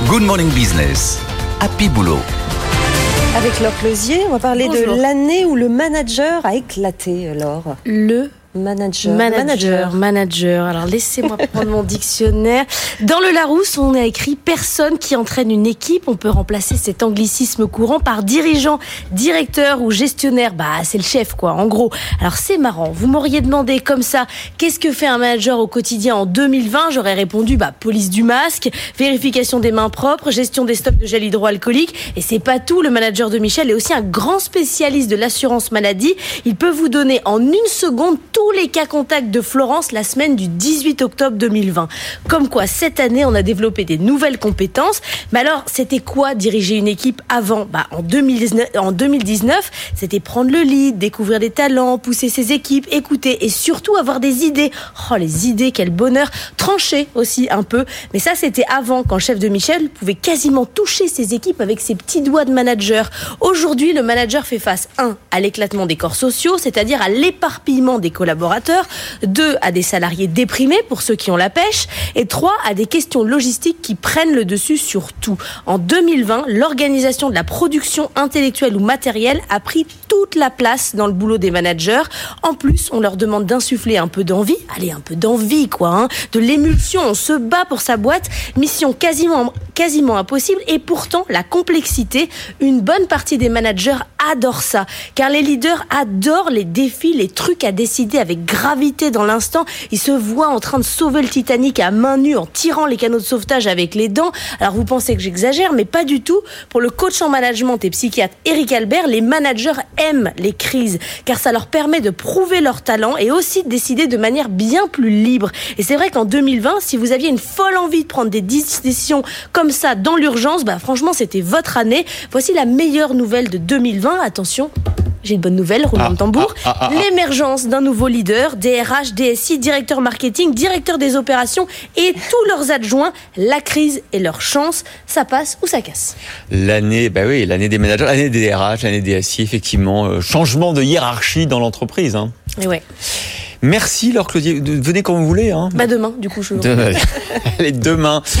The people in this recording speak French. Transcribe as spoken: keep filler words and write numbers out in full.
Good Morning Business, Happy Boulot. Avec Laure Closier, on va parler Bonjour. de l'année où le manager a éclaté, Laure. Le Manager. Manager, manager. Alors laissez-moi prendre mon dictionnaire. Dans le Larousse, on a écrit personne qui entraîne une équipe. On peut remplacer cet anglicisme courant par dirigeant, directeur ou gestionnaire. Bah, c'est le chef, quoi, en gros. Alors c'est marrant. Vous m'auriez demandé comme ça, qu'est-ce que fait un manager au quotidien en deux mille vingt? J'aurais répondu, bah, police du masque, vérification des mains propres, gestion des stocks de gel hydroalcoolique. Et c'est pas tout. Le manager de Michel est aussi un grand spécialiste de l'assurance maladie. Il peut vous donner en une seconde tout tous les cas contacts de Florence la semaine du dix-huit octobre deux mille vingt. Comme quoi, cette année, on a développé des nouvelles compétences. Mais alors, c'était quoi diriger une équipe avant? Bah, en deux mille dix-neuf, en deux mille dix-neuf, c'était prendre le lead, découvrir des talents, pousser ses équipes, écouter et surtout avoir des idées. Oh, les idées, quel bonheur. Trancher aussi un peu. Mais ça, c'était avant, quand le chef de Michel pouvait quasiment toucher ses équipes avec ses petits doigts de manager. Aujourd'hui, le manager fait face, un, à l'éclatement des corps sociaux, c'est-à-dire à l'éparpillement des collaborateurs. Deux, à des salariés déprimés pour ceux qui ont la pêche. Et trois, à des questions logistiques qui prennent le dessus sur tout. En deux mille vingt, l'organisation de la production intellectuelle ou matérielle a pris toute la place dans le boulot des managers. En plus, on leur demande d'insuffler un peu d'envie. Allez, un peu d'envie, quoi, hein. De l'émulsion, on se bat pour sa boîte. Mission quasiment, quasiment impossible. Et pourtant, la complexité, une bonne partie des managers adorent ça. Car les leaders adorent les défis, les trucs à décider avec gravité dans l'instant. Ils se voient en train de sauver le Titanic à main nue en tirant les canaux de sauvetage avec les dents. Alors vous pensez que j'exagère, mais pas du tout. Pour le coach en management et psychiatre Eric Albert, les managers aiment les crises car ça leur permet de prouver leur talent et aussi de décider de manière bien plus libre. Et c'est vrai qu'en deux mille vingt, si vous aviez une folle envie de prendre des décisions comme ça dans l'urgence, bah franchement c'était votre année. Voici la meilleure nouvelle de deux mille vingt. Attention, j'ai une bonne nouvelle, roulement ah, de tambour. Ah, ah, ah, L'émergence d'un nouveau leader, D R H, D S I, directeur marketing, directeur des opérations et tous leurs adjoints. La crise et leur chance, ça passe ou ça casse. L'année, bah oui, l'année des managers, l'année des D R H, l'année des D S I, effectivement, euh, changement de hiérarchie dans l'entreprise. Hein. Et ouais. Merci Laure Closier, venez quand vous voulez. Hein. Bah demain, du coup je. Demain. Allez, demain.